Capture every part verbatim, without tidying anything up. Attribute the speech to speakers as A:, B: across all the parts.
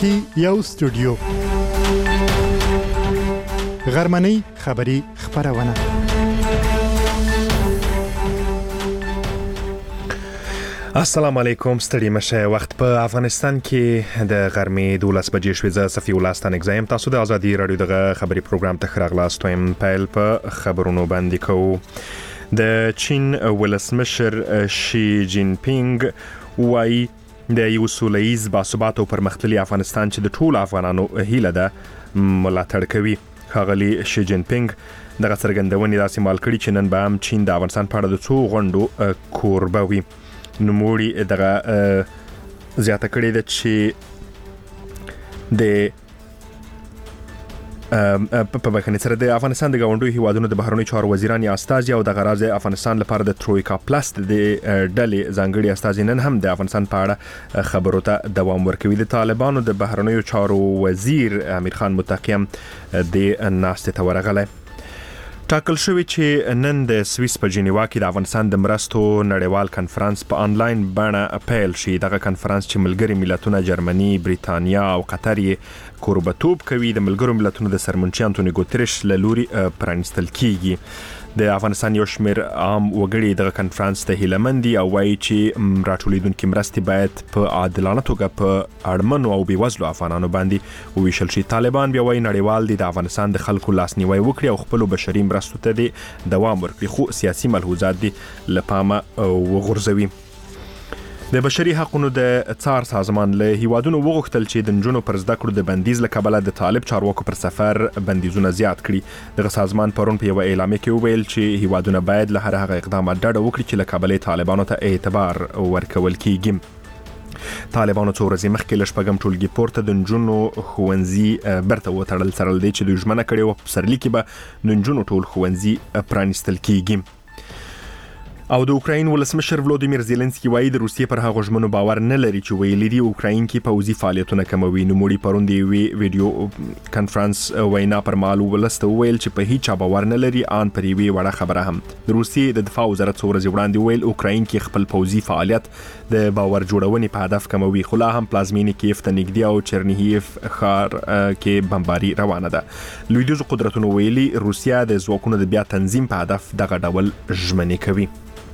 A: کې یو استودیو غرمنۍ خبری خبرونه
B: السلام علیکم ستړي مشه وخت په افغانستان کې د غرمې دولس بجې شوې زه صفي الله ستانک زایم تاسو د ازادي رادیو دغه خبري پروګرام ته خراغلاست وایم پیل په خبرونو باندې کوو د چین ولسمشر شي جین پینګ وايي د یو سولهییز باثبات او پرمختللي افغانستان چې د ټولو افغانانو هیله ده ملاتړ کوي. ښاغلي شي جین پینګ دغه څرګندونې داسې مال کړي چې نن به هم چین د افغانستان په اړه د څو غونډو کوربه وي. نوموړي دغه زیاته کړې ده چې د په بخښنې سره د افغانستان د ګاونډیو هیوادونو د بهرنیو چارو وزیران یا استازي او د غراض افغانستان لپاره د ترویکا پلس د ډلې ځانګړي استازي نن هم د افغانستان په اړه خبرو ته دوام ورکوي. د طالبانو د بهرنیو چارو وزیر امیر خان متقی هم د ناستې ته ورغلی. ټاکل شوی چې نن د سویس په جنیوا کې د افغانستان د مرستو نړیوال کنفرانس په آنلاین بڼه پیل شي. دغه کنفرانس چې ملګري ملتونه جرمني، بریتانیا او قطر یې کوربتوب کوي د ملګرو ملتونو د سرمنشي انټونی ګوتریش له لوري پرانیستل کیږي. د افغانستان یو شمېر عام وګړي دغه کنفرانس ته هیلهمندي او وایي چې راټولېدونکي مرستې باید په عادلانه توګه په اړمنو او بېوزلو افغانانو باندې وویشل شي. طالبان بیا وایي نړیوال دي د افغانستان د خلکو لاسنیوی وکړي او خپلو بشري مرستو ته دې دوام ورکړي، خو سیاسي ملحوظات دې له پامه وغورځوي. د بشري حقوقو د څار سازمان له هیوادونو وغوښتل چې د نجونو پر زده کړو د بندیز له کبله د طالب چارواکو پر سفر بندیزونه زیات کړي. دغه سازمان پرون په یوه اعلامیه کې وویل چې هیوادونه باید له هر هغه اقدامات ډډه وکړي چې له کبله طالبانو ته اعتبار ورکول کیږي. طالبانو څو ورځې مخکې له شپږم ټولګي پورته د نجونو ښوونځي برته وتړل سره دی چې دوی ژمنه کړې وه په پسرلي کې به د نجونو ټول ښوونځي پرانیستل کیږي. او د اوکراین ولسمشر ولودیمیر زيلنسکي وایي د روسیې پر هغو ژمنو باور نه لري چې ویلي دي اوکراین کې پوځي فعالیتونه کموي. نوموړي پرون د یوې ویډیو کنفرانس وینا پر مهال ولسته وویل چې په هیڅ چا باور نه لري ان پر یوې وړه خبره هم. د روسیې د دفاع وزارت څو ورځې وړاندې ویل اوکراین کې خپل پوځي فعالیت د باور جوړونې په هدف کموي، خو لا هم پلازمینې کیف ته نږدې او چرنیهیف ښار کې بمباري روانه ده. لویدیځو قدرتونو ویلي روسیه د ځواکونو د بیا تنظیم په هدف دغه ډول ژمنې کوي.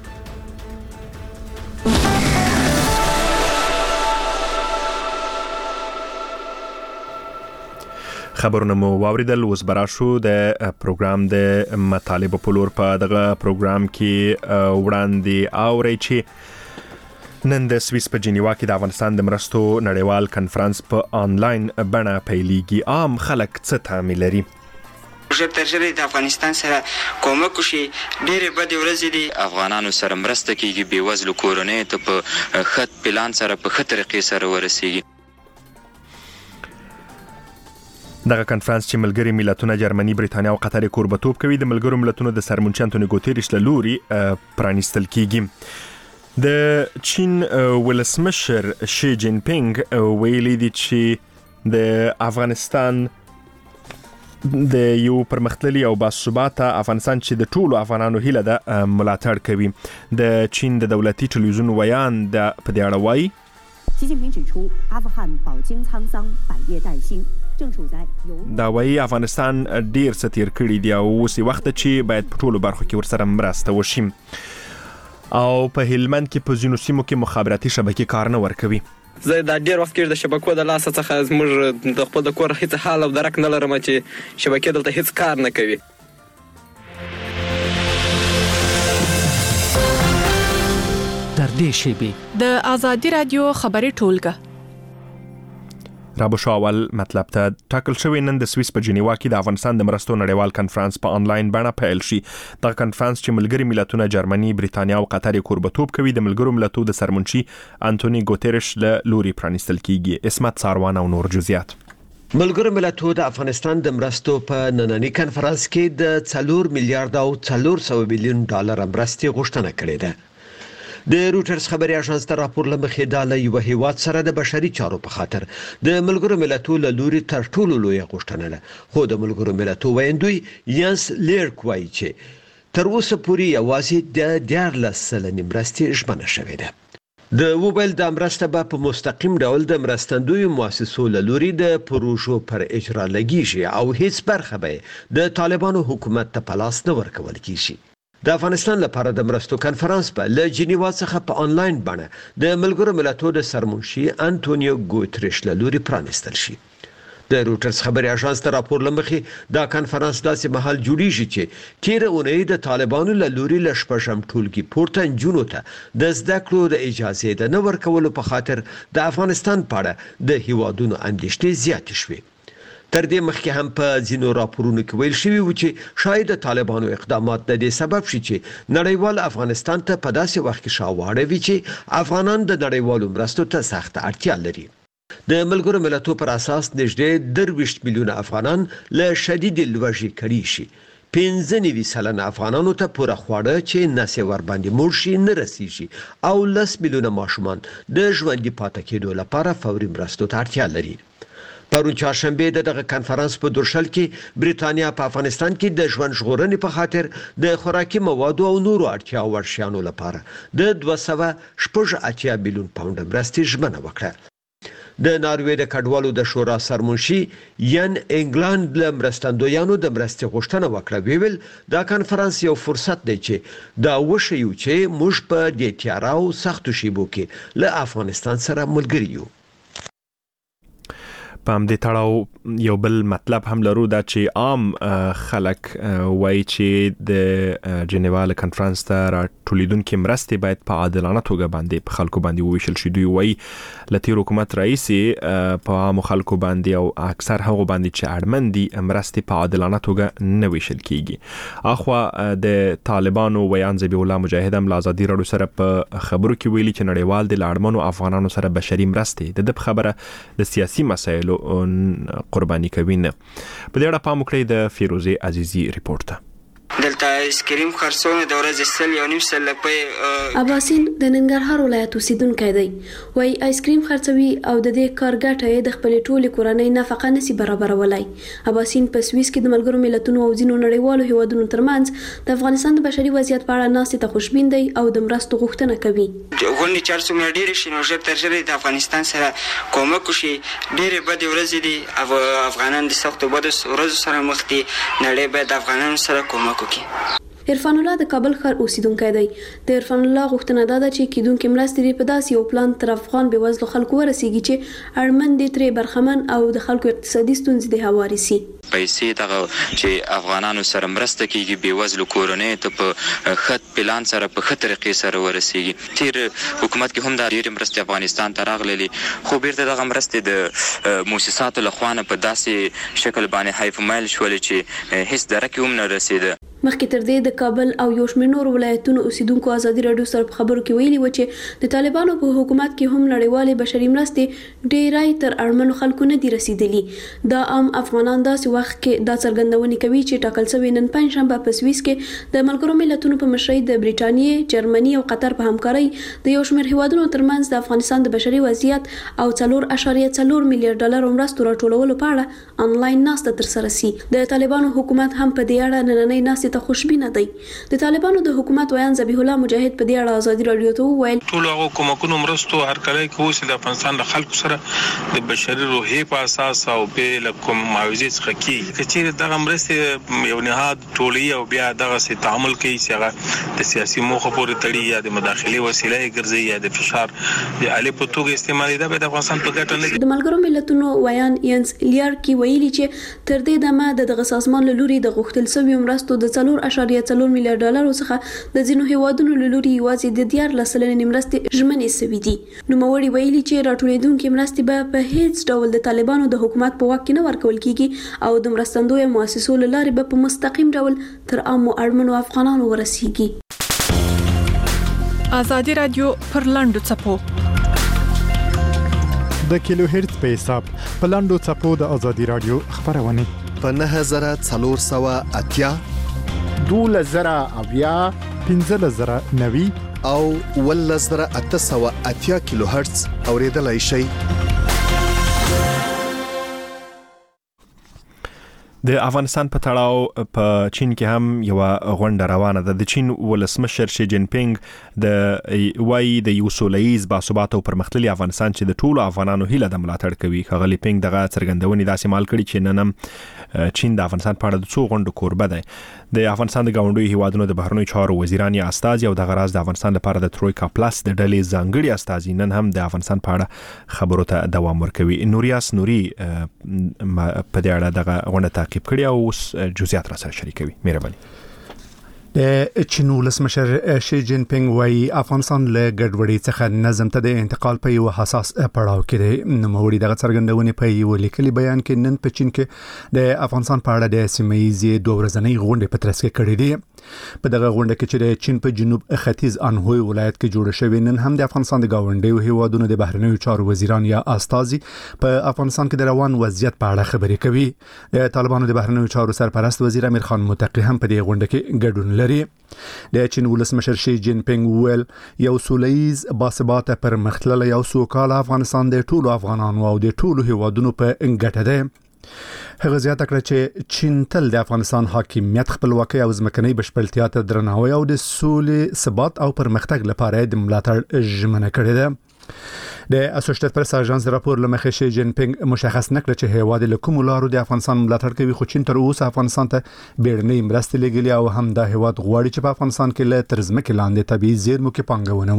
B: خبرونه مو واوریدل. اوس به راشو د پروګرام د مطالبو په لور. په دغه پروګرام کې وړاندې اورئ چې نن د سویس په جنیوا کې د افغانستان د مرستو نړیوال کنفرانس په آنلاین بڼه پیلېږي. عام خلک څه تمه لري؟
C: ژر تر ژره د افغانستان سره کومک وشي. ډېرې بدې ورځې دي، افغانانو سره مرسته کیږي، بېوزلو کورنیو ته په ښه پلان سره په ښه طریقې سره ورسیږي.
B: دغه کنفرانس چې ملګري ملتونه جرمني، بریتانیا او قطر کوربتوب کوي د ملګرو ملتونو د سرمنشي انټونی ګوتریش له لوري پرانیستل کیږي. د چین ولسمشر شي جین پینګ ویلي دي چې د افغانستان د یو پرمختللي او باثباته افغانستان چې د ټولو افغانانو هیله ده ملاتړ کوي. د چین د دولتي ټلویزیون ویان د په دې اړه وایي
D: 习近平指出，阿富汗饱经沧桑，百业待兴。
B: دا وایي افغانستان ډیر څه تیر کړي دي او اوس وخت چې باید په ټولو برخو کې ورسره مرسته وشي. او په هلمند کې په ځینو سیمو کې مخابراتي شبکې کار نه ورکوي.
E: زه دا ډیر وخت کې د شبکو د لاسه څخه زموږ د خپل د کور هیڅ حال او درک نه لرم چې شبکې دلته هیڅ کار نه کوي.
F: در دې شیبې
G: د ازادي رادیو خبري ټولګه
B: رابو شاول مطلب ته ټاکل شوی نن د سویس په جنیوا کې د افغانستان د مرستو نړیوال کنفرانس په آنلاین بڼه پیل شي. دا کنفرانس چې ملګري ملتونه جرمني، بریتانیا او قطر کوربتوب کوي د ملګرو ملتونو د سرمنشي انټونی ګوتریش له لوري پرانیستل کیږي. اسمت ساروان او نور جزئیات.
H: ملګرو ملتونو د افغانستان د مرستو په نننی کنفرانس کې د څلور میلیارډ او څلور سوه میلیون ډالر مرستې غوښتنه کړې ده. د روټرز خبري اژانس ته راپور لمخې دا له یو هیواد سره د بشري چارو په خاطر د ملګرو ملتونو له لوري تر ټولو لوی غوښتنه ده. خو د ملګرو ملتونو ویندوی یانس لیرک وایي چې تر اوسه پورې یوازې د دیارلس سلنې مرستې ژمنه شوې ده. د موبایل د مرسته به په مستقیم ډول د مرستندوی مؤسسو له لوري د پروژو پر اجرا لګیږي او هیڅ برخه به د طالبانو حکومت ته په لاس نه ورکول کیږي. د افغانستان لپاره د مرستو کنفرانس په له جنیوا څخه په آنلاین بڼه د ملګرو ملتونو د سرمنشي انټونیو ګوتریش له لوري پرانیستل شي. د روټرز خبري اژانس ته راپور لمخې دا کنفرانس داسې مهال جوړیږي چې تیر اونۍ د طالبانو له لوري ل شپږم ټولګي پورته نجونو ته د زده کړو د اجازه د نه ورکولو په خاطر د افغانستان په اړه د هیوادونو اندېښنې زیاتې شوې. تر دې مخکې هم په ځینو راپورونو کې ویل شوي و چې شاید د طالبانو اقدامات د دې سبب شي چې نړیوال افغانستان ته په داسې وخت کې شاواړه وي چې افغانان د نړیوالو مرستو ته سخت اړتیا لري. د ملګرو ملتونو پر اساس نږدې درویشت میلیونه افغانان له شدید لوږې کړي شي. پنځه نوي سلنه افغانانو ته پوره خواړه چې نسې ور باندې مړ شي نه رسیږي او لس میلیونه ماشومان د ژوندي پاتې کېدو لپاره فوري مرستو ته اړتیا لري. پرون چهارشنبه د دغه کنفرانس په درشل کې بریتانیا په افغانستان کې د ژوند ژغورنې په خاطر د خوراکي موادو او نورو اړتیا وړ شیانو لپاره د دوه سوه شپږ اتیا میلیون پاونډ مرستې ژمنه وکړه. د ناروې د کډوالو د شورا سرمنشي ین انګلند له مرستندویانو د مرستې غوښتنه وکړه. ویل دا کنفرانس یو فرصت دی چې دا وښیو چې موږ په دې تیاره او سختو شیبو کې له افغانستان سره ملګري یو.
B: په همدې تړاو یو بل مطلب هم لرو دا چې عام خلک وایي چې د جنیوا له کنفرانس ته راټولیدونکې مرستې باید په عادلانه توګه باندې په خلکو باندې وویشل شي. دوی وایي له تیر حکومت راهیسې په عامو خلکو باندې او اکثر هغو باندې چې اړمن دي مرستې په عادلانه توګه نه ویشل کیږي. اخوا د طالبانو ویان ذبیح الله مجاهد هم له ازادي راډیو سره په خبرو کې ویلي چې نړیوال د اړمنو افغانانو سره بشري مرستې د دې خبره د سیاسي مسایلو قرباني کوي نه. په دې اړه پام وکړئ د فیروزه عزیزی ریپورت ته.
C: دلته آیسکریم خرڅونه د ورځې سل یو نیم سل لپاره.
I: اباسین د ننګرهار ولایت اوسیدونکی دی. وای آیسکریم خرڅوي او د دې کار ګټه د خپل ټولې کورنۍ نفقه نسی برابرولای. اباسین په سویس کې د ملګرو ملتونو او ځینو نړیوالو هیوادونو ترمنځ د افغانستان د بشري وضعیت په اړه ناستې ته خوشبین دی او د مرستو غوښتنه کوي.
C: غونډې چې څومره ډېرې شي نو ژر تر ژره د افغانستان سره کومک وشي. ډېرې بدې ورځې دي، افغانان د سختو بدو ورځو سره مخ دي. نړۍ باید د افغانانو سره کومک وکړي.
I: عرفان الله د کابل ښار اوسیدونکی دی. د عرفان الله غوښتنه دا ده چې کیدونکې مرستې په داسې یو پلان تر افغان بېوزلو خلکو ورسیږي چې اړمن دي ترې برخمن او د خلکو اقتصادي ستونزې د هواري سي.
C: پیسې دغه چې افغانانو سره مرسته کیږي بېوزلو کورنۍ ته په ښه پلان سره په ښه طریقې سره ورسیږي. تیر حکومت کې هم دا ډېرې مرستې افغانستان ته راغللې، خو بیرته دغه مرستې د مؤسساتو له خوا نه په داسې شکل باندې حیف مایل شولې چې هیڅ درکې هم نه رسېده.
I: مخکې تر دې د کابل او یو شمېر نور ولایتونو اوسیدونکو ازادي راډیو سره په خبرو کې ویلي و چې د طالبانو په حکومت کې هم نړیوالې بشري مرستې ډېرای تر اړمنو خلکو نه دي رسیدلي. دا عام افغانان داسې وخت کې دا څرګندونې کوي چې ټاکل شوی نن پنجشنبه په سویس کې د ملګرو ملتونو په مشرۍ د بریټانیې، جرمني او قطر په همکارۍ د یو شمېر هیوادونو ترمنځ د افغانستان د بشري وضعیت او څلور اعشاریه څلور میلیارډ ډالر مرستو راټولولو په اړه آنلاین ناسته ترسره سي. د طالبانو حکومت هم په دې اړه نننۍ ناستې ته خوشبینه دی. د طالبانو د حکومت ویان ذبیح الله مجاهد په دې اړه ازادي راډیو ته وویل
J: ټول هغه کومکونو مرستو هر کله کې اوس د افغانستان د خلکو سره د بشري روحي په اساس او به له کوم معاوضې څخه کیږي چې دغه مرستې یو نهاد ټولي او بیا دغه سي تعامل کوي چې هغه د سیاسي موخه پورې تړي یا د مداخلې وسیله ګرځي یا د فشار د علي په توګه استعمالي ده. د افغانستان په ګټه نه
I: د ملګرو ملتونو ویان ینس لیار کی ویلي چې تر دې دمه د دغه سازمان له لوري د غوښتل شوی مرستو د څلور اعشاریه څلور میلیارډ ډالر څخه د ځینو هیوادونو له لوري یوازې د دیارلس سلنې مرستې ژمنې شوې دي. نوموړي ویلي چې راټولېدونکې مرستې به په هیڅ ډول د طالبانو د حکومت په واک کې نه ورکول کیږي او د مرستندویه مؤسسو له لارې به په مستقیم ډول تر عامو اړمنو افغانانو ورسیږي.
G: ازادي راډیو پر لاندو څپو
A: د کیلو هرتز په حساب په لاندو څپو د ازادي راډیو خبرونه
K: په نه زره څلور سوه اتیا
A: دوله زره اویا پنځه زره نوي
K: او اوله زره اته سوه اتیا کیلو هرتز اوریدلای شئ.
B: د افغانستان په تړاو په چین کې هم یو غونډه روانه ده. د چین ولسمشر شي جین پینګ د وای د یو سولهییز باثباته او پرمختللي افغانستان چې د ټولو افغانانو هیله د ملاتړ کوي. ښاغلي پینګ دغه څرګندونې داسې مال کړي چې نن هم چین د افغانستان په اړه د څو غونډو کوربه دی. د افغانستان د ګاونډیو هیوادونو د بهرنیو چارو وزیران یا استازي او د غراز د افغانستان لپاره د ترویکا پلس د ډلې ځانګړي استازي نن هم د افغانستان په اړه خبرو ته دوام ورکوي. نوریاس نوري په دې اړه دغه غونډه تعقیب کړی او اوس جزئیات را سره شریکوي. مهرباني.
A: د چین ولسمشر شي جین پینګ وايي افغانستان له ګډوډۍ څخه نظم ته د انتقال په یو حساس پړاو کې دی. نوموړي دغه څرګندونې په یو لیکلي بیان کې نن په چین کې د افغانستان په اړه د سیمه‌ییزې دوه ورځنۍ غونډې په ترڅ کې کړې دي. په دغه غونډه کې چې د چین په جنوب ختیځ انهوی ولایت کې جوړ شوی نن هم د افغانستان د ګاونډیو هیوادونو د بهرنیو چارو وزیران یا استازي په افغانستان کې د روان وضعیت په اړه خبرې کوي. د طالبانو د بهرنیو چارو سرپرست وزیر امیر خان متقی هم په دې غونډه کې ګډون لري. د چین ولسمشر شي جین پینګ ویل یو سولهییز باثباته پرمختللی او سوکاله افغانستان د ټولو افغانانو او د ټولو هیوادونو په ګټه ده. هغه زیاته کړه چې چین تل د افغانستان حاکمیت، خپلواکۍ او ځمکنۍ بشپړتیا ته درناوی او د سولې، ثبات او پرمختګ لپاره د ملاتړ ژمنه کړې ده. د اسوسییټډ پریس اژانس راپور لمخې شي جین پینګ مشخص نکړه چې هیواد له کوم لارو د افغانستان ملاتړ کوي، خو چین تر اوسه افغانستان ته بیړنۍ مرستې لګولې او هم د هیواد غواړي چې په افغانستان کې له ترزمکې لاندې طبيعي زیرمو کې پانګونه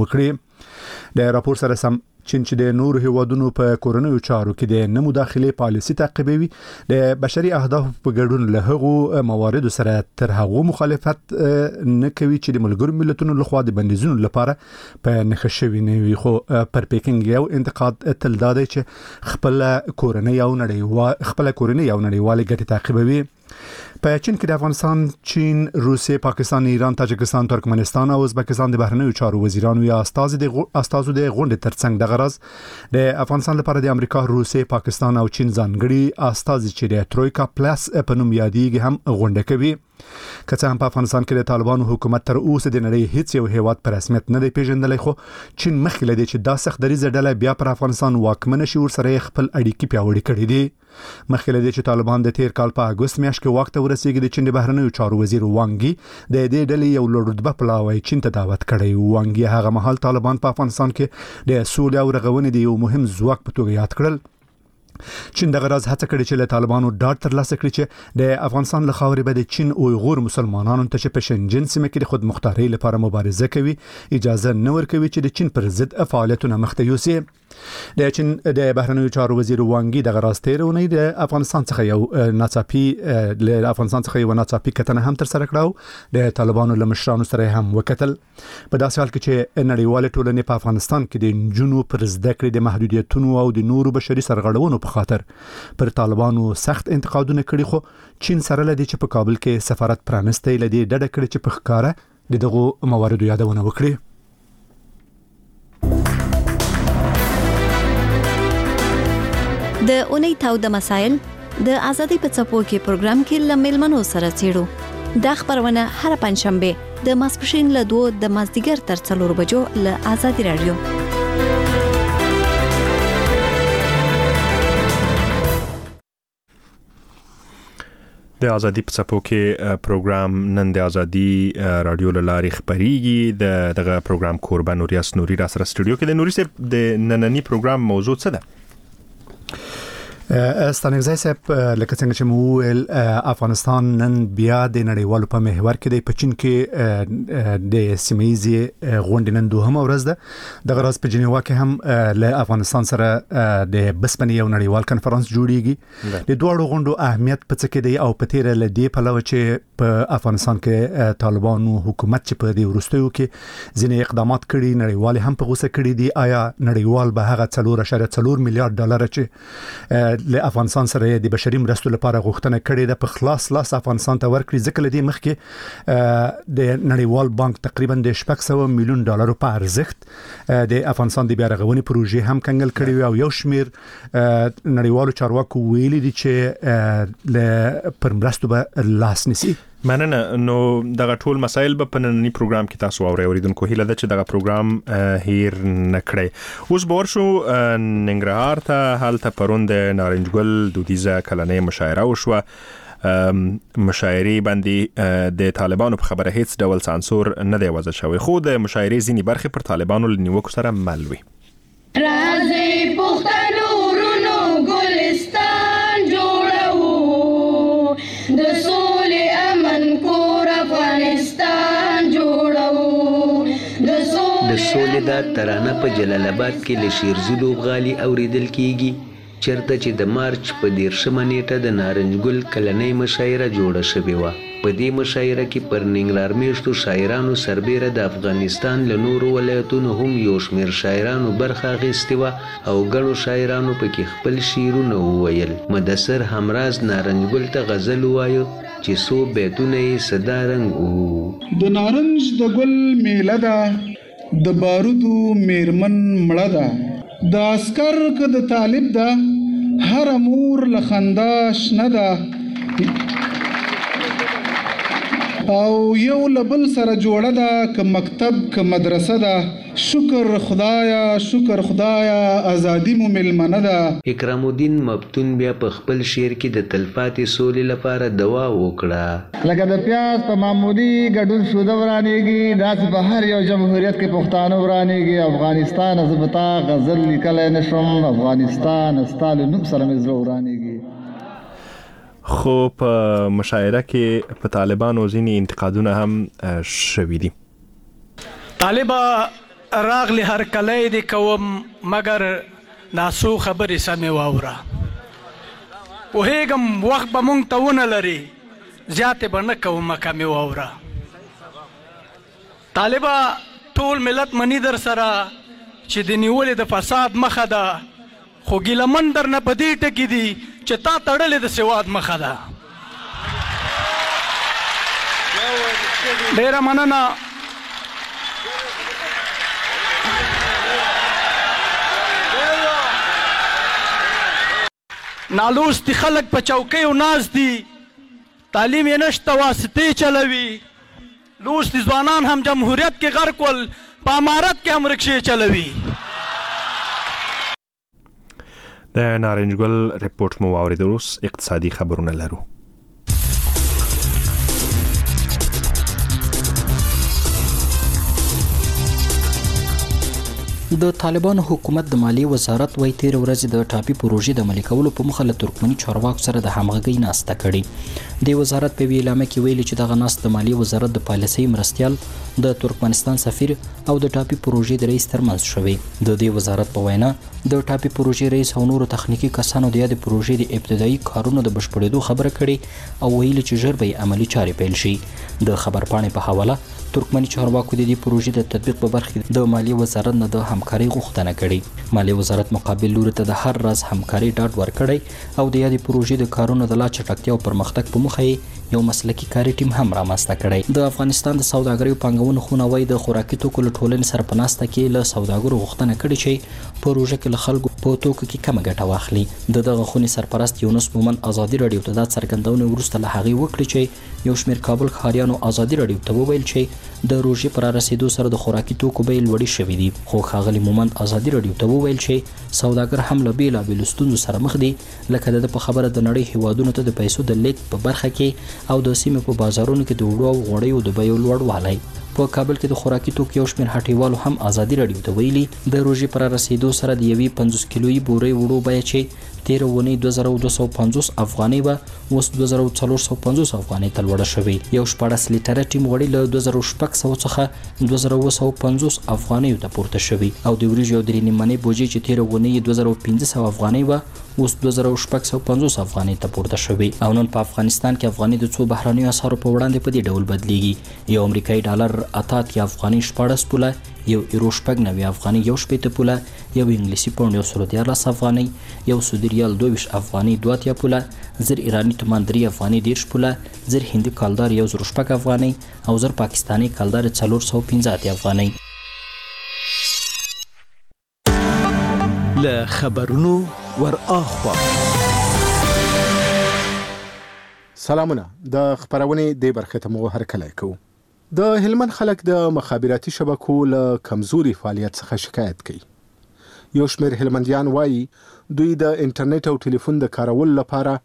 A: وکړي. د راپور سره سم چین چې د نور هیوادونو په کورونو چارو کې د نه مداخله پالیسي تعقیبوي، د بشري اهدافو په ګډون له هغو مواردو سره تر هغو مخالفت نه کوي چې د ملګرو ملتونو لخوا د بندیزونو لپاره په نښه شوي نه وي. خو پر پیکینګ یو انتقاد تل دا دی چې خپل کورنۍ او نړیوال خپل کورنۍ او نړیوال ګټې تعقیبوي. په چین کې د افغانستان، چین، روسیې، پاکستان، ایران، تاجکستان، ترکمنستان او ازبکستان د بهرنیو چارو وزیرانو یا استازي د استازو د غونډې ترڅنګ د غرض د افغانستان لپاره د امریکا، روسیې، پاکستان او چین ځانګړي استازي چې د ترویکا پلس په نوم یادېږي هم غونډه کوي. که څه هم په افغانستان کې د طالبانو حکومت تر اوسه د نړۍ هیڅ یو هیواد په رسمیت نه دی پیژندلی، خو چین مخکې له دې چې دا سخت دریځه ډله بیا پر افغانستان واکمنه شي ورسره خپل اړیکې پیاوړې کړې دي. مخکې له دې چې طالبان د تیر کال په اګوست میاشت کې واک ته ورسېږي، د چین د بهرنیو چارو وزیر وانګي د دې ډلې یو لوړ رتبه پلاوی چین ته دعوت کړی. وانګي هغه مهال طالبان په افغانستان کې د سولې او رغونې د یو مهم ځواک په توګه یاد کړل. چین دغه راز هڅه کړې چې له طالبانو ډاډ ترلاسه کړي چې د افغانستان له خاورې به د چین اویغور مسلمانانو ته چې په شنجن سیمه کې د خود مختارۍ لپاره مبارزه کوي اجازه نه ورکوي چې د چین پر ضد فعالیتونه مخ ته یوسي. د چین د بهرنیو چارو وزیر وانګي دغه راز تیرونی د افغانستان څخه یو ناڅاپي له افغانستان څخه یو ناڅاپي کتنه هم تر سره کړو. د طالبانو له مشرانو سره هم وکتل. په داسې حال کې چې نړیوال ټولنې په افغانستان کې د نجونو پر زده کړې د محدودیتونو او د نورو بشري سرغړونو په خاطر پر طالبانو سخت انتقادونه کړي، خو چین سره لدی چې په کابل کې سفارت پرانسته لدی ډډه کړي چې په ښکارا د دغه مواردو یادونه وکړي.
L: د اونۍ تاو د مسائل د ازادي په څپو کې پروګرام کې لملمنو سره چیرو د خبرونه هر پنځشنبه د ماسپښین له دوه د مازدیګر تر څلور بجو له ازادي رادیو.
B: د ازادي په څپو کې پروګرام نن د ازادي رادیو لاري خبريږي. د دغه پروګرام کوربه نوریاس نوري را سره سټوډیو کې د نوري سره د نننی پروګرام موضوع څه ده؟
A: ستانګزای صاحب لکه څنګه چې مو ویل افغانستان نن بیا د نړیوالو په محور کې د پچین کې د سیمه‌ییزې غونډې نن دوهمه ورځ ده. د غرض په جنیوا کې هم له افغانستان سره د بسپنې یو نړیوال کنفرانس جوړیږي. د دوه غونډو اهمیت په څه کې دی او په تیر له دې په لور چې په افغانستان کې طالبانو حکومت چې په دې ورستیو کې ځینې اقدامات کړي نړیوال هم په غوسه کړي دي، آیا نړیوال به هغه څلور اشاریه څلور میلیارډ ډالر چې له افغانستان سره د بشري مرستو لپاره غوښتنه کړې ده په خلاص لاس افغانستان ته ورکړي؟ ځکه لدی مخکې د نړیوال بانک تقریبا د شپږ سوه میلیون ډالر په ارزښت د افغانستان د بیا رغونې پروژې هم کنګل کړي او یو شمیر نړیوالو چارواکو ویلي دي چې له پر مرستو به لاس نسی.
B: مننه. نو دغه ټول مسایل به په نننی پروګرام کې تاسو اورئ. اوریدونکو هیله ده چې دغه پروګرام هیر نه کړئ. اوس به ورشو ننګرهار ته. هلته پرون د نارنج ګل دودیزه کلنۍ مشاعره وشوه مشاعري باندې د طالبانو په خبره هیڅ ډول سانسور نه دی وضع شوی، خو د مشاعري ځینی برخې پر طالبانو لنیوکو سره مل وي.
M: راځي پښتنو ورونو ګلستان جوړو، د سولې امن کور افغانستان جوړو.
N: د سولې دا ترانه په جلال آباد کې له شیرزو لوبغالي اوریدل کیږي، چرته چې د مارچ په دیرشمه نیټه د نارنج ګل کلنۍ مشاعره جوړه شوې وه. په دې مشاعره کې پر ننګرهار میشتو شاعرانو سربیره د افغانستان له نورو ولایتونو هم یو شمېر شاعرانو برخه اخیستې وه او ګڼو شاعرانو پکې خپل شعرونه وویل. مدثر همراز نارنج ګل ته غزل ووایه چې څو بیتونه یې صدا رنګ وو.
O: د نارنج د ګل میله ده، د بارودو میرمن مړه ده، د عسکر که د طالب ده، هر مور له خندا شنه ده، او یو لبل سره جوړه ده که مکتب که مدرسه ده. شکر خدایا شکر خدایا ازادي مو ملمنه ده.
N: اکرام الدین مبتون بیا په خپل شعر کې د تلپاتې سولې لپاره دعا وکړه.
P: لکه د پیاز په معمولي ګډون شوده ورانېږي، داسې په هر یو جمهوریت کې پښتانه ورانېږي. افغانستان زه به تا غزل لیکلی نه شم، افغانستان ستا له نوم سره مې زړه ورانېږي.
B: خو په مشاعره کې په طالبانو ځینې انتقادونه هم شوي دي.
Q: طالبه راغلی هر کلی دی کوم، مګر ناسو خبرې سمې واوره. پوهېږم وخت به مونږ ته ونه لري، زیاتې به نه کوم کمې واوره. طالبه ټول ملت مني در سره چې د نیولې د فساد مخه ده، خو ګیلمن در نه په دې ټکي دي چې تا تړلې د سواد مخه ده. ډېره مننه. نالوستي خلک په چوکیو ناست دي، تعلیم یې نشته، واسطې چلوي. لوستي ځوانان هم جمهوریت کې غرق ول، په امارت کې هم رکشې چلوي.
B: د نارنج ګل رپورټ مو واورېدل، اوس اقتصادي خبرونه لرو.
R: د طالبانو حکومت د مالیې وزارت وايي تیر ورځ د ټاپي پروژې د عملي کولو په موخه له ترکمني چارواکو سره د همغږۍ ناسته کړې. د وزارت په اعلامیه کې ویلي چې دغه ناسته د مالیې وزارت د پالیسۍ مرستیال، د ترکمنستان سفیر او د ټاپي پروژې د رئیس ترمنځ شوې. د دې وزارت په وینا د ټاپي پروژې رئیس او نورو تخنیکی کسانو د یادې پروژې د ابتدایي کارونو د بشپړېدو خبره کړې او ویلي چې ژر به عملي چارې پیل شي. د خبرپاڼې په حواله ترکمني چارواکو د دې پروژې د تطبیق په برخه کې د مالیې وزارت نه د همکارۍ غوښتنه کړې. مالیې وزارت مقابل لوري ته د هر راز همکارۍ ډاډ ورکړی او د یادې پروژې د کارونو د لا چټکتیا او پرمختګ په موخه یو مسلکي کاري ټیم هم رامنځته کړی. د افغانستان د سوداګرۍ او پانګونې خونه وايي د خوراکي توکو له ټولنې سره په ناسته کې له سوداګرو غوښتنه کړې چې پروژه کې له خلکو په توکو کې کمه ګټه واخلي. د دغه خونې سرپرست یونس مومن ازادي راډیو ته دا څرګندونه وروسته له هغې وکړې چې یو شمېر کابل ښاریانو ازادي راډیو ته وویل چې د روژې پر رسیدو سره د خوراکي توکو بیې لوړې شوي دي. خو ښاغلي مومن ازادي راډیو ته وویل چې سوداګر هم له بېلابېلو ستونزو سره مخ دي، لکه د ده په خبره د نړۍ هیوادونو ته د پیسو د لیږد په برخه کې او د سیمې په بازارونو کې د وړو او غوړیو د بیو لوړوالی. په کابل کې د خوراکي توکو یو شمېر هټیوالو هم ازادي راډیو ته ویلي د روژې پر رسیدو سره د یوې پنځوس کیلویي بورۍ وړو بیه چې تیره اونۍ دوه زره دوه سوه پنځوس افغانۍ به اوس دوه زره څلور سوه پنځوس افغانۍ ته لوړه شوې. یو شپاړس لیټره ټیم غوړي له دوه زره شپږ سوه څخه دوه زره اوه سوه پنځوس افغانیو ته پورته شوي او د وریجو یو درې نیمه منۍ بوجۍ چې تیره اونۍ دوه زره پنځه سوه افغانۍ به اوس دوه زره شپږ سوه پنځوس افغانۍ ته پورته شوي. او نن په افغانستان کې افغانۍ د څو بهرنیو اسعارو په وړاندې په دې ډول بدلیږي. یو امریکایي ډالر اته اتیا افغانۍ شپاړس پوله، یو ایرو شپږ نوي افغانۍ یو شپېته پوله، یو انګلیسي پونډ یو سلو دیارلس افغانۍ، یو سعودي ریال دوه ویشت افغانۍ دوه اتیا پوله، زر ایراني تومان درې افغانۍ دېرش پوله، زر هندي کالدار یو زر شپږ افغانۍ او زر پاکستاني کالدار څلور سوه پنځه اتیا افغانۍ.
F: له خبرونو ور اخوا
K: سلامونه. د خبرونې د برخه ته مو هرکلی کوو. د هلمند خلک د مخابراتي شبکو له کمزوري فعالیت څخه شکایت کوي. یو شمېر هلمندیان وایي دوی د انټرنیټ او ټلیفون د کارولو لپاره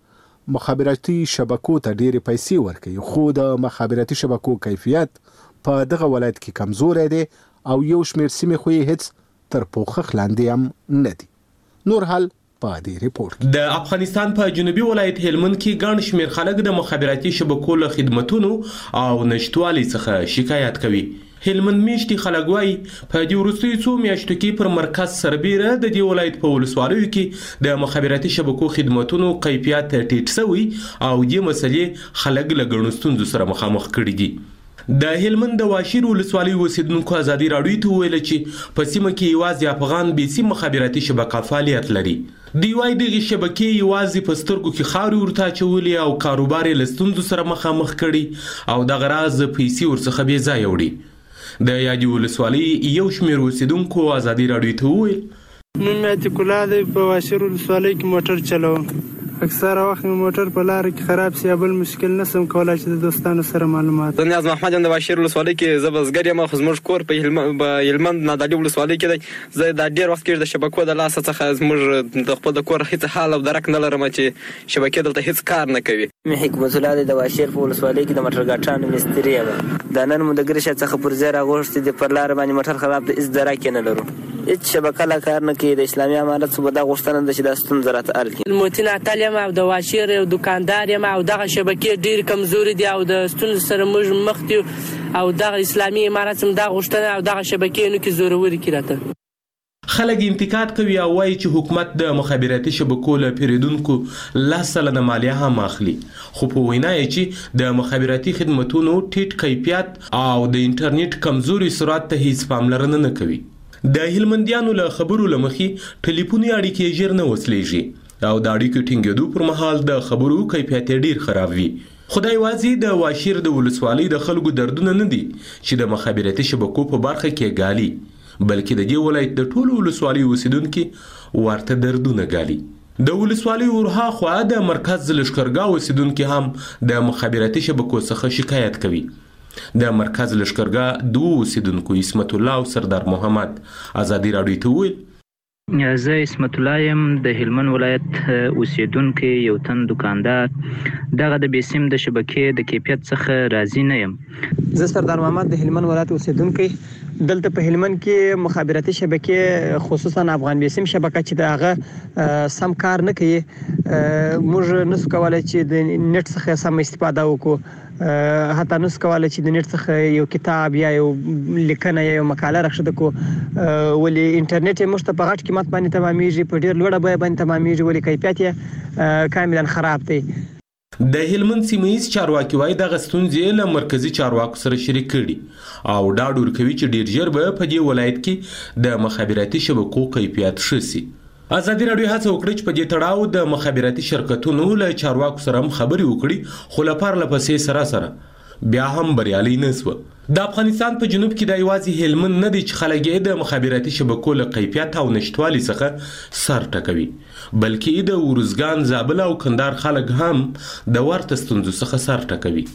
K: مخابراتي شبکو ته ډېرې پیسې ورکوي، خو د مخابراتي شبکو کیفیت په دغه ولایت کې کمزوری دی او یو شمېر سیمې خو یې هیڅ تر پوښښ لاندې هم نه دي. نور حال په دې ریپورت.
S: د افغانستان په جنوبي ولایت هلمند کې ګڼ شمېر خلک د مخابراتي شبکو له خدمتونو او نشتوالي څخه شکایت کوي. هلمند میشتي خلک وایي په دې وروستیو څو میاشتو کې پر مرکز سربیره د دې ولایت په ولسوالیو کې د مخابراتي شبکو خدمتونو کیفیت ټیټ شوی او دې مسلې خلک له ګڼو ستونزو سره مخامخ کړي دي. د هلمند د واشیر ولسوالۍ اوسیدونکو ازادي راډیو ته وویل چې په سیمه کې یوازې افغان بي سي مخابراتي شبکه فعالیت لري. دوی وایي دغې شبکې یوازې په سترګو کې خاورې ورته اچولې او کاروبار یې له ستونزو سره مخامخ کړي او دغه راز پیسې ورڅخه بې ځایه وړي. د یادې ولسوالۍ یو شمېر اوسیدونکو ازادي راډیو ته وویل
T: نوم مې عتیق الله دی، په واشیر ولسوالۍ کې موټر چلوم. اکثره وخت مې موټر په لار کې خراب سي، بل مشکل نسم کولای چې د دوستانو سره معلومات.
E: زه نیاز محمد یم د واشیر ولسوالۍ کې، زه بزګر یم، خو زموږ کور په هلمند نادعلي ولسوالۍ کې دی. زه دا ډېر وخت کې د شبکو د لاسه څخه زموږ د خپل د کور هیڅ حال او درک نه لرم چې شبکې دلته هیڅ کار نه کوي.
U: مې حکمت الله دی د واشیر په ولسوالۍ کې د موټر ګاټانو مستري یم. د نن مو د ګرشه څخه پر ځای راغوښتي د پر لار باندې موټر خراب دی، هیڅ درک نه لرو، هیڅ شبکه لا کار نه کوي. د اسلامي امارت څخه دا غوښتنه ده چې دا ستونزه راته حل کړي.
V: موتین عتل یم او د واشیر یو دکاندار یم او دغه شبکې ډېر کمزوري دي او د ستونزو سره موږ مخ دي او دغه اسلامي امارت هم دا غوښتنه او دغه شبکې نو کې زوروري کړي راته.
S: خلک انتقاد کوي او وایي چې حکومت د مخابراتي شبکو له پیریدونکو لس سلنه مالیه هم اخلي، خو په وینا یې چې د مخابراتي خدمتونو ټیټ کیفیت او د انټرنیټ کمزوري سرعت ته هیڅ پاملرنه نه کوي. د هلمندیانو له خبرو له مخې ټلیفوني اړیکې ژر نه وصلېږي او د اړیکو ټینګېدو پر مهال د خبرو کیفیت ډیر خراب وي. خدای وازي د واشیر د ولسوالۍ د خلکو دردونه نه دي چې د مخابراتي شبکو په برخه کې ګالي، بلکې د دې ولایت د ټولو ولسوالۍ اوسیدونکو ورته دردونه ګالي. د ولسوالۍ ورها خوا د مرکز لشکرګاه اوسیدونکو هم د مخابراتي شبکو څخه شکایت کوي. د مرکز لشکرګاه دوه اوسیدونکو اسمت الله او سردار محمد ازادي راډیو ته وویل
W: زه اسمت الله یم د هلمند ولایت اوسیدونکی یو تن دکاندار. دغه د بیسیم د شبکې د کیفیت څخه راضي نه یم.
X: زه سردار محمد د هلمند ولایت اوسیدونکی. دلته په هلمند کې مخابراتي شبکې خصوصا افغان بیسیم شبکه چې دغه سم کار نه کوي، موږ نسو کولای چې د نت څخه سم استفاده وکړو، حتی نسو کولای چې د نت څخه یو کتاب یا یو لیکنه یا یو مقاله راخښته کو، ولې انټرنیټ یې موږ ته په غټ قیمت باندې تمامیږي، په ډېر لوړه بیه باندې تمامیږي، ولې کیفیت یې کاملا خراب دی.
S: د هلمند سیمه‌ییز چارواکي وایي دغه ستونزې له مرکزي چارواکو سره شریک کړي او ډاډ ورکوي چې ډېر ژر به په دې ولایت کې د مخابراتي شبکو کیفیت ښه سي. ازادي راډیو هڅه وکړه چې په دې تړاو د مخابراتي شرکتونو له چارواکو سره هم خبرې وکړي، خو له پرله پسې سره سره بیا هم بریالي نه سوه. د افغانستان په جنوب کې دا یوازې هلمند نه دی چې خلک یې د مخابراتي شبکو له کیفیت او نشتوالي څخه سر ټکوي، بلکې د ورزګان، زابل او کندهار خلک هم د ورته ستونزو څخه سر ټکوي.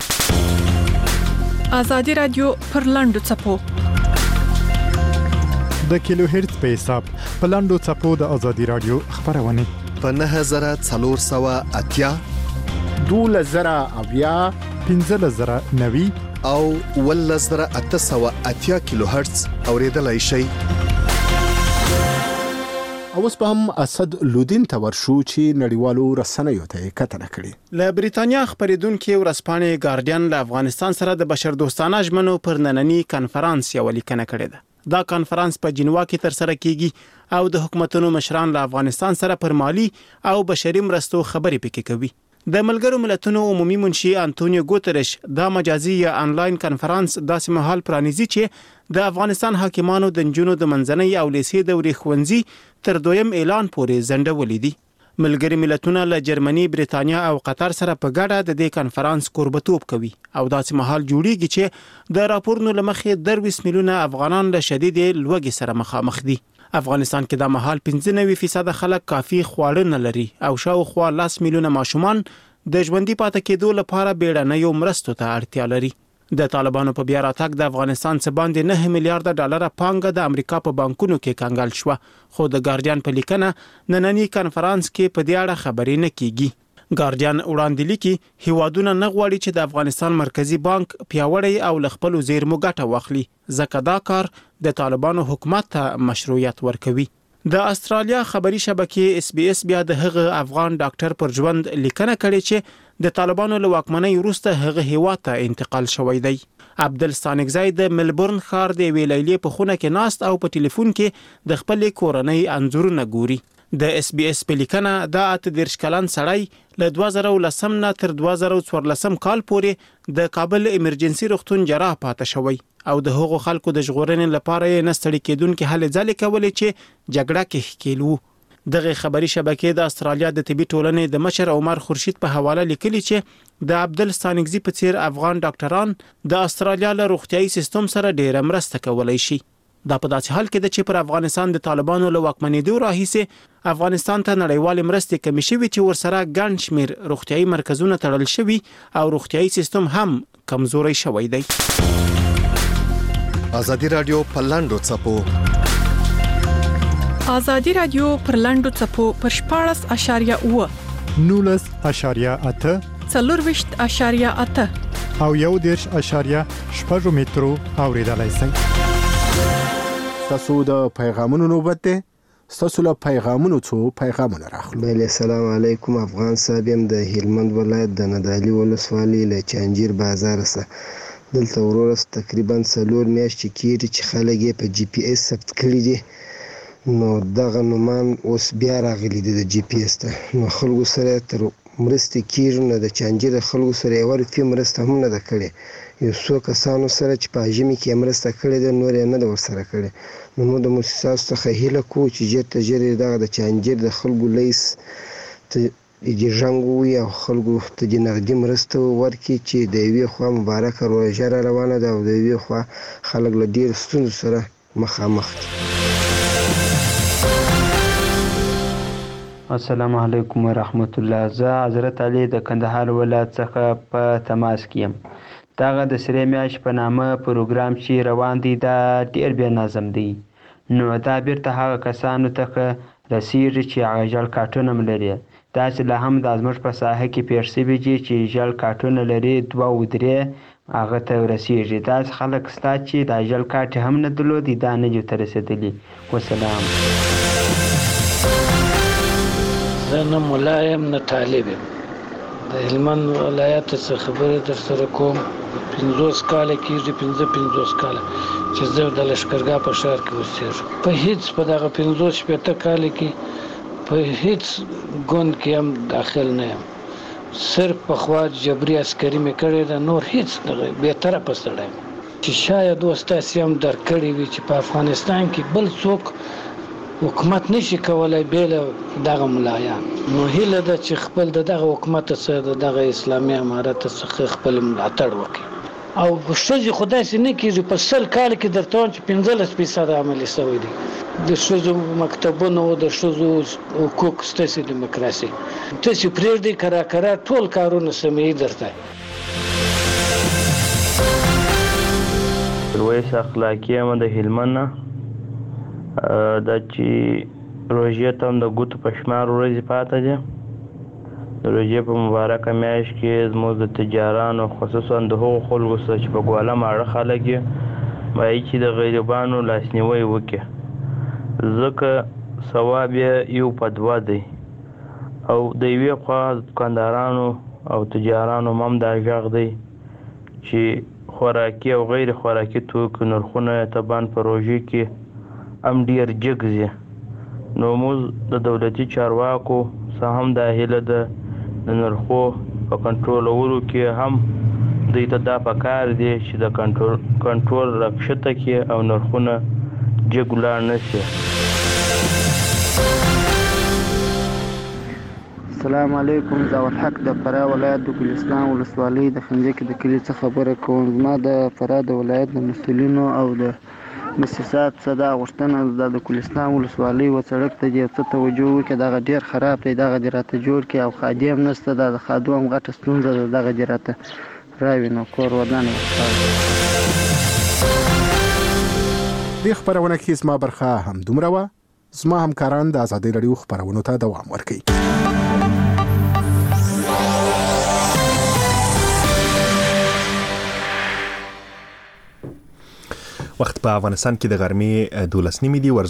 G: ازادي راډیو پر لاندو څپو
A: د کیلو هرتز په حساب په لاندو څپو د ازادي راډیو خبرونه
F: په نه زره څلور سوه اتیا
K: دوله زره اویا
A: پنځه زره نوي
F: او ول زره اته سوه اتیا کیلو هرتز اوریدلای شي.
K: اوس په هم اسد لودین ته ورشو چې نړیوالو رسنیو ته کتنه کړي.
Y: له بریتانیا خبرېدونکو ورځپاڼې ګارډین له افغانستان سره د بشردوستانه ژمنو پر نننی کنفرانس یو لیکنه کړې ده. دا کنفرانس په جنوا کې تر سره کیږي او د حکومتونو مشران له افغانستان سره پر مالی او بشري مرستو خبرې پکې کوي. د ملګرو ملتونو عمومي منشي انټونیو ګوتریش دا مجازي یا انلاین کنفرانس داسې مهال پرانیزي چې د افغانستان حاکمانو د نجونو د منځنۍ او لیسې دورې ښوونځي تر دویم اعلان پورې ځنډولې دي. ملګري ملتونه له جرمني، بریتانیا او قطر سره په ګډه د دې کنفرانس کوربتوب کوي او داسې مهال جوړیږي چې د راپورونو لمخې درویس میلیونه افغانان له شدید لوږې سره مخامخ دي. افغانستان کې د مهال پنځه نوي فیصد خلک کافي خواړه نه لري او شاوخوا لس میلیونه ماشومان د ژوندۍ پاتې کېدو لپاره بیړنیو مرستو ته اړتیا لري. د طالبانو په بیا راتګ د افغانستان څخه باندې نه میلیارډ ډالر پانګه د امریکا په بانکونو کې کنګل شو، خو د ګارډین په لیکنه نننی کنفرانس کې په دې اړه خبرې نه کیږي. ګارډین وړاندې لیکي هیوادونه نه غواړي چې د افغانستان مرکزی بانک پیاوړی او لخپل زیرمو ګټه واخلي ځکه دا کار د طالبانو حکومت ته مشروعیت ورکوي. د استرالیا خبري شبکې اس بي اس بیا د هغه افغان ډاکټر پر ژوند لیکنه کړې چې د طالبانو له واکمنۍ وروسته هغه هیواد ته انتقال شوی دی. عبدل ستانکزی د ملبورن ښار د ویلایلې په خونه کې ناست او په ټلیفون کې د خپل کورنۍ انځورونه ګوري. د اس بي اس په لیکنه دا اته دیرش کلن سړی له دوه زره ولسم نه تر دوه زره څوارلسم کال پورې د کابل ایمرجنسي روغتون جراح پاتې شوی او د هغو خلکو د ژغورنې لپاره یې نستړي کېدونکې هلې ځلې کولې چې جګړه کې ښکیل وو. دغه خبري شبکې د استرالیا د طبي ټولنې د مشر عمر خورشید په حواله لیکلي چې د عبدل ستانکزی په څیر افغان ډاکټران د استرالیا له روغتيایي سیستم سره ډېره مرسته کولای شي. دا په داسې حال کې ده چې پر افغانستان د طالبانو له واکمنېدو راهیسې افغانستان ته نړیوال مرستې کمې شوې چې ورسره ګڼ شمېر روغتيایي مرکزونه تړل شوي او روغتيایي سیستم هم کمزوری شوی دی.
F: ازادي رادیو په لاندو چپو
G: ازادي رادیو پر لاندو چپو پر شپاړس اشاریه اوه
C: نولس اشاریه اته
G: څلورویشت اشاریه اته
C: او یو دیرش اشاریه شپږ مترو اوریدلای شئ.
K: تاسو د پیغامونو نوبت ده. تاسو له پیغامونو څو پیغامونه راخلو.
D: بله السلام علیکم. افغان صاحب يم د هلمند ولایت د ندالي ولسوالۍ له چانجیر بازار سره. دلته ورورس تقریبا څلور میاشتې کېږي چې خلک یې په جی پی ایس ثبت کړي دي، نو دغه نومان اوس بیا راغلي دي د جی پی ایس ته، نو خلکو سره تر مرستې کېږي نه د چانجیر د خلکو سره یوه روپۍ مرسته هم نه ده کړې. یو څو کسانو سره چې په ژمي کې مرسته کړې ده نور یې نه ده ورسره کړې. نو موږ د موسساتو څخه هیله کوو چې ژر تر ژره دغه د چانجیر د خلکو لیس ته د ژنګ وي او خلکو ته د نغدي مرسته ورکړي چې د یوې خوا مبارکه روژه را روانه ده او د یوې خوا خلک له ډېرو ستونزو سره مخامخ دي.
H: السلام علیکم ورحمت الله. زه حضرت علي د کندهار ولایت څخه په تماس کې یم. دغه د سرې میاشت په نامه پروګرام چې روان دی دا ډېر بې نظم دی، نو دا بیرته هغه کسانو ته رسیږي چې هغه ژړ کارټونه هم لري. داسې لا هم دا زموږ په ساحه کې پېښ شوي دي چې ژړ کارټونه لري دوه او درې هغه ته رسیږي. داسې خلک شته چې دا ژړ کارټ هم نه درلودي، دا نه دي ته رسېدلي. وسلام.
I: زه نه ملا یم نه طالب یم، د هلمند ولایت څخه خبرې در سره کوم. پنځوس کاله کېږي، پنځه پنځوس کاله چې زه د لښکرګاه په ښار کې اوسېږم. په هېڅ په دغه پنځوس شپېته کاله کې په هېڅ ګوند کې هم داخل نه یم. صرف په خوا جبري عسکري مې کړې ده، نور هېڅ دغه بېطرفه سړی یم چې شاید اوس تاسې هم درک کړي وي چې په افغانستان کې بل څوک حکومت نشي کولی بې له دغه ملایان. نو هیله ده چې خپل د دغه حکومت څخه د دغه اسلامي امارت څخه خپل ملاتړ وکړي. او ښځې خو داسې نه کېږي، په سل کال کې درته وایم چې پنځلس فیصده عملي شوی دی. د ښځو مکتبونو، د ښځو حقوق، ستاسې دیموکراسي، تاسې پرېږدئ کرا کرا ټول کارونه سموي درته.
H: رویس اخلاقي یم د هلمند نه. دا چې روژې ته هم د ګوتو په شمار ورځې پاته دي. د روژې په مبارکه میاشت کې زموږ د تجارانو خصوصا د هغو خلکو سره چې په ګواله ماړه خلک یې باید چې د غریبانو لاسنیوی وکړي، ځکه ثواب یې یو په دوه دی. او د یوې خوا دکاندارانو او تجارانو هم دا غږ دی چې خوراکي او غیر خوراکي توکو نرخونه طبعا په روژې کې هم ډېر جګ ځي. نو موږ د دولتي چارواکو څخه هم دا هیله ده د نرخو په کنټرولولو کې هم دوی ته دا پکار دی چې د کنټرول کنټرول راکښته کړي او نرخونه جګ ولاړ نه شي.
J: السلام علیکم. زه الحق د فراه ولایت د ګلستان ولسوالۍ د خنجکې د کلي څخه خبره کوم. زما د فراه د ولایت د مسؤلینو او د مؤسسات څخه دا غوښتنه ده د ګلستان ولسوالۍ و سړک ته دې څه توجه وکړي. دغه ډېر خراب دی، دغه دې راته جوړ کړي. او خادي هم نشته، دا د خادو هم غټه ستونزه ده، دغه دې راته راوي. نو کور ودانې
K: دې خپرونه کې زما برخه هم دومره وه. زما همکاران د ازادي راډیو خپرونو ته دوام ورکوي.
B: وخت په افغانستان کې د غرمې دولس نیمې دی.